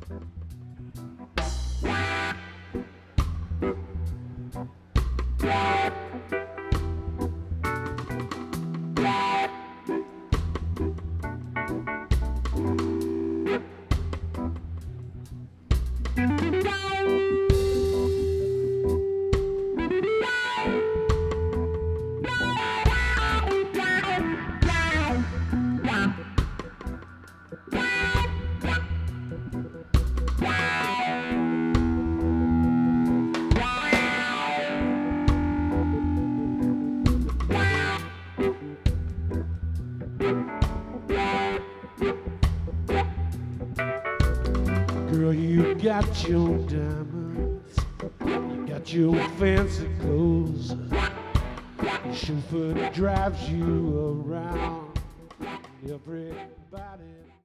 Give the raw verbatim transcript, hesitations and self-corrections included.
Girl, you got your diamonds, you got your fancy clothes, your chauffeur drives you around, everybody